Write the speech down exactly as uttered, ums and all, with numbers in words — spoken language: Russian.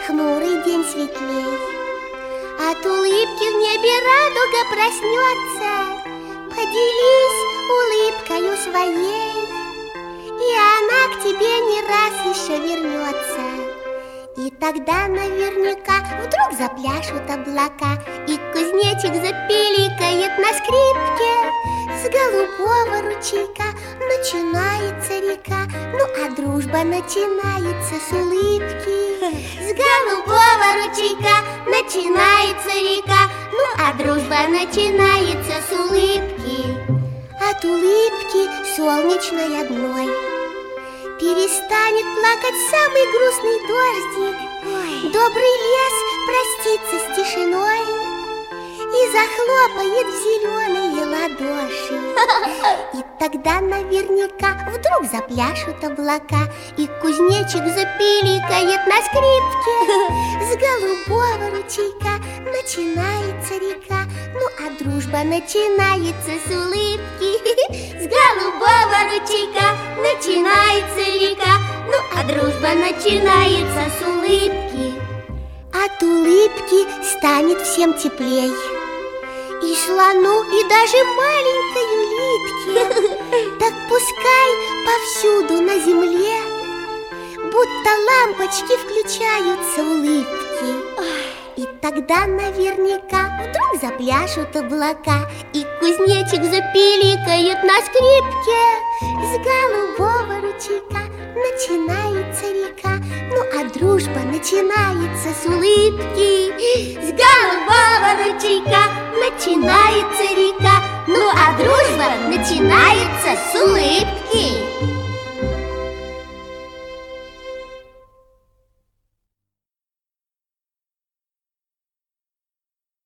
хмурый день светлей. От улыбки в небе радуга проснется. Поделись улыбкою своей, и она к тебе не раз еще вернется. И тогда наверняка вдруг запляшут облака, и кузнечик запиликает на скрипке. С голубого ручейка начинается река, ну а дружба начинается с улыбки. С голубого ручейка начинается река, ну а дружба начинается с улыбки. От улыбки солнечной одной перестанет плакать самый грустный дождик. Ой. Добрый лес простится с тишиной и захлопает в зеленые ладоши. И тогда наверняка вдруг запляшут облака, и кузнечик запиликает на скрипке. С голубого ручейка начинается река, ну а дружба начинается с улыбки. С голубого ручейка начинается река, ну а дружба начинается с улыбки. От улыбки станет всем теплей, и слону, и даже маленькой улитке. Так пускай повсюду на земле будто лампочки включаются улыбки. И тогда наверняка вдруг запляшут облака, и кузнечик запиликает на скрипке. С голубого ручейка начинается река, ну а дружба начинается с улыбки. С голубого ручейка начинается река, ну а дружба начинается с улыбки.